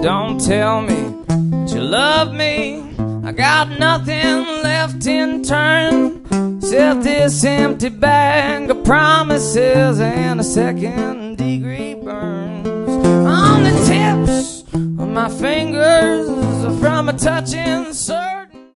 don't tell me that you love me. I got nothing left in turn except this empty bag of promises and a second-degree burns on the tips of my fingers from a touching surface.